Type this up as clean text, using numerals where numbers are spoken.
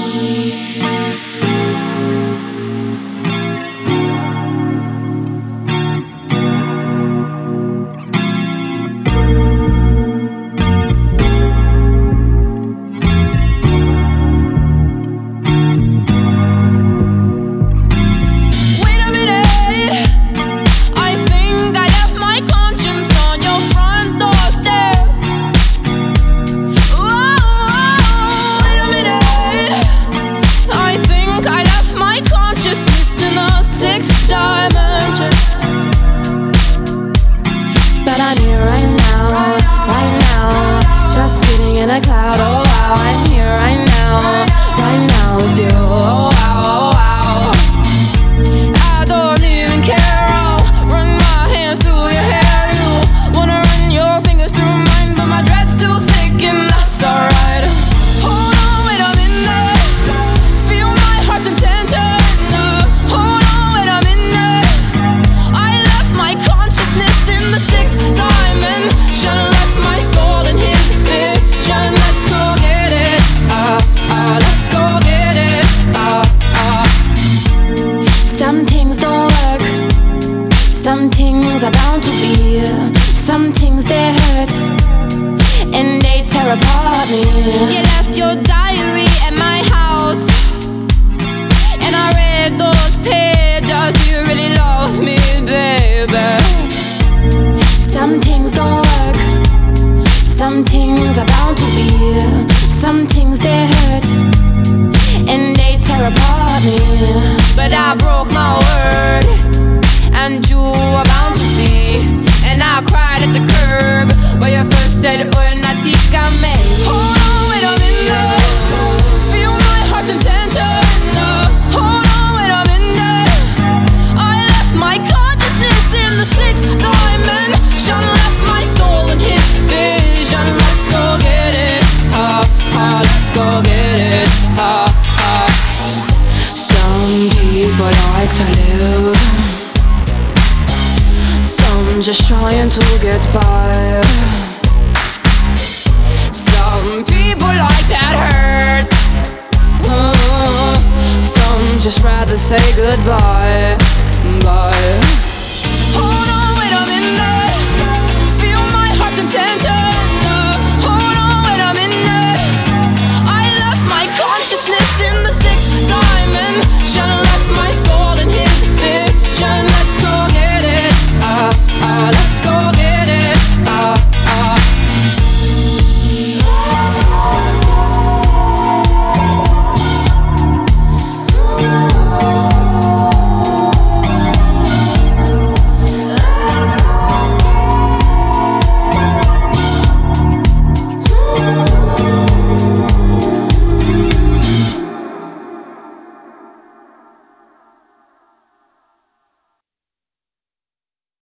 Sixth dimension. But I'm here right now, just sitting in a cloud. Oh wow, I'm here right now with you. Oh wow, oh wow. I don't even care. I'll run my hands through your hair. You wanna run your fingers through mine, but my dread's too thick and that's alright. Hold on, wait a minute. Feel my heart's intention. Some things are bound to be, some things they hurt, and they tear apart me. You left your diary at my house, and I read those pages. Do you really love me, baby? Some things don't work, some things are bound to be, some things they hurt, and they tear apart me. But I broke my word, and you are bound to see. And I cried at the curb where you first said, "Oh, natika me." Hold on, wait a minute. Feel my heart's intention. Hold on, wait a minute. I left my consciousness in the sixth dimension. Left my soul in his vision. Let's go get it. Let's go get it. Some people like to live, just trying to get by. Some people like that hurt, some just rather say goodbye.